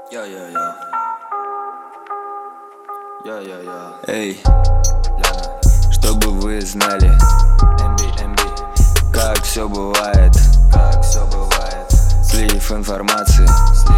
Эй, чтобы вы знали, как все бывает, слив информации,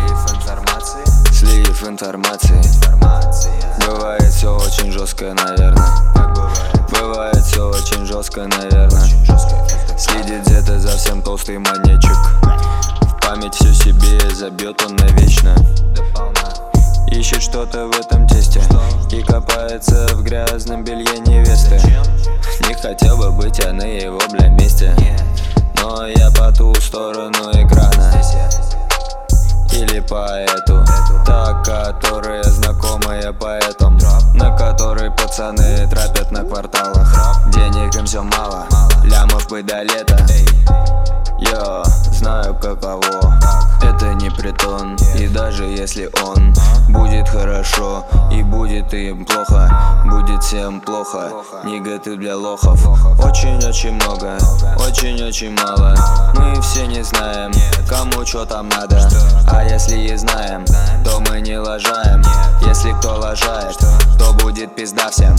бывает все очень жестко, наверное. Бывает все очень жестко, наверное. Следит где-то за всем толстый манечек. В память все себе забьет он навечно. Ищет что-то в этом тесте и копается в грязном белье невесты. Не хотел бы быть я на его месте, но я по ту сторону экрана. Или поэту, та, которая знакомая поэтам, на которой пацаны трапят на кварталах. Денег им все мало, лямов бы до лета. Я знаю каково, это не притон. И даже если он будет хорошо и будет им плохо, будет всем плохо. Негатив для лохов. Очень-очень много, очень-очень мало. Мы все не знаем, кому что там надо. А если и знаем, то мы не лажаем. Если кто лажает, то будет пизда всем.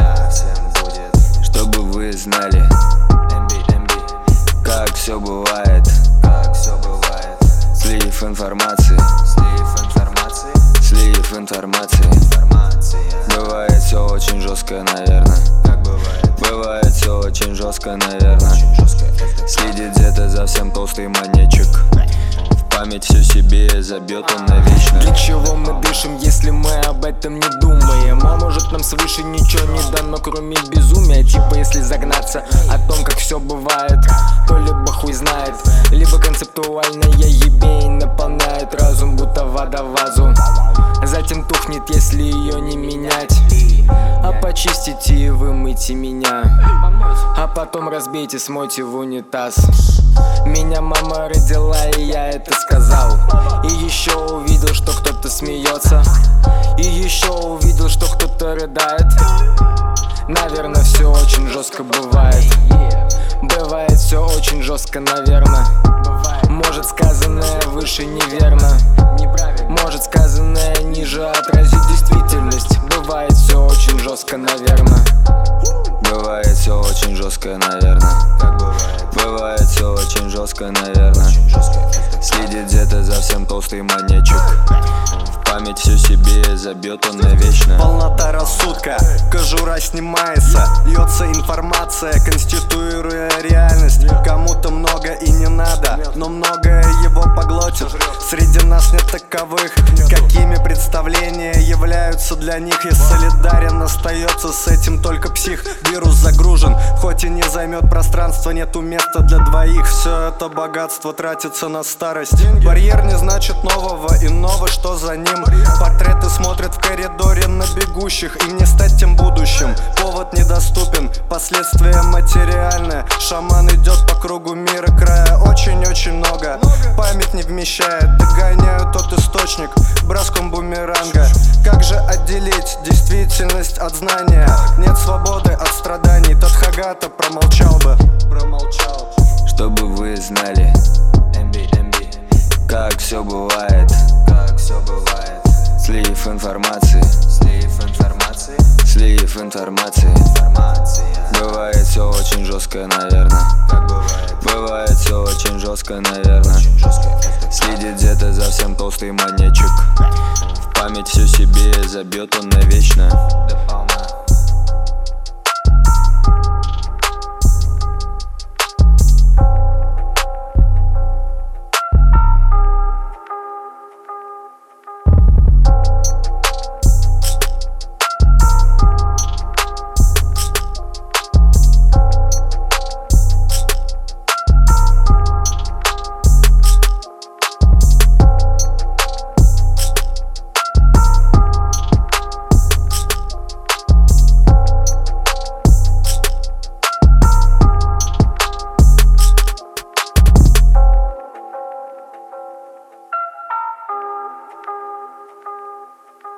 Чтобы вы знали, как все бывает, слив информации, бывает все очень жестко, наверное. Бывает все очень жестко, наверное. Следит где-то за всем толстый манечек. В память все себе забьет он навечно. Для чего мы дышим, если мы об этом не думаем? А может нам свыше ничего не дано, кроме безумия? Типа если загнаться о том, как все бывает, то либо хуй знает, либо концептуальная ебень наполняет разум, будто вода в вазу. Затем тухнет, если ее не менять. А почистите и вымойте меня, а потом разбейте, смойте в унитаз. Меня мама родила, и я это сказал. И еще увидел, что кто-то смеется. И еще увидел, что кто-то рыдает. Наверное, все очень жестко бывает. Бывает все очень жестко, наверное. Может сказанное выше неверно, может сказанное ниже отразить действительность. Бывает все очень жестко, наверное. Бывает все очень жестко, наверное. Бывает все очень жестко, наверное. Следит где-то за всем толстый манечек. В память все себе забьет он навечно. Полнота рассудка, кожура снимается, льется информация, конституируя реальность. Кому-то много и не надо, но многое его поглотит. Среди нас нет таковых, какими представления являются для них. И солидарен остается с этим только псих. Вирус загружен, хоть и не займет пространство, нету места для двоих. Все это богатство тратится на старость. Барьер не значит нового, иного, что за ним. Портреты смотрят в коридоре на бегущих. Им не стать тем будущим, повод недоступен, последствия материальные. Шаман идет по кругу мира края. Очень-очень много, память не вмещает. Догоняю тот источник броском бумеранга. Как же отделить действительность от знания? Нет свободы от страданий. Тадхагата промолчал бы. Чтобы вы знали, как все бывает, слив информации, бывает все очень жестко, наверное. Бывает все очень жестко, наверное. Следит где-то за всем толстый манечек. В память все себе забьет он навечно.